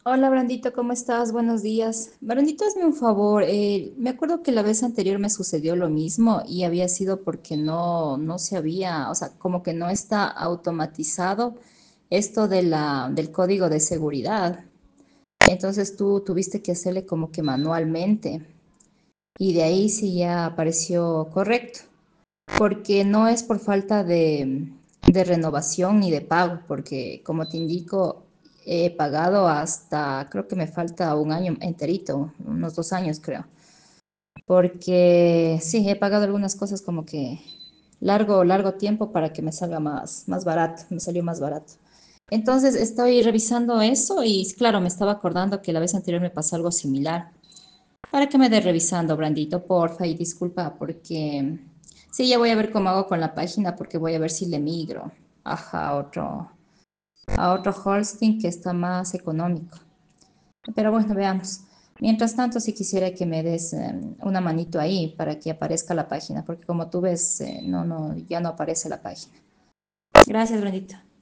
Hola Brandito, ¿cómo estás? Buenos días. Brandito, hazme un favor. Me acuerdo que la vez anterior me sucedió lo mismo y había sido porque no se había, o sea, como que no está automatizado esto del código de seguridad. Entonces tú tuviste que hacerle como que manualmente y de ahí sí ya apareció correcto, porque no es por falta de renovación ni de pago, porque como te indico, he pagado hasta, creo que me falta un año enterito, unos 2 años creo, porque sí, he pagado algunas cosas como que largo tiempo para que me salga más barato, me salió más barato. Entonces estoy revisando eso y claro, me estaba acordando que la vez anterior me pasó algo similar. Para que me dé revisando, Brandito, porfa, y disculpa, porque sí, ya voy a ver cómo hago con la página, porque voy a ver si le migro, ajá, a otro hosting que está más económico. Pero bueno, veamos. Mientras tanto, si quisiera que me des una manito ahí para que aparezca la página, porque como tú ves, ya no aparece la página. Gracias, Brandito.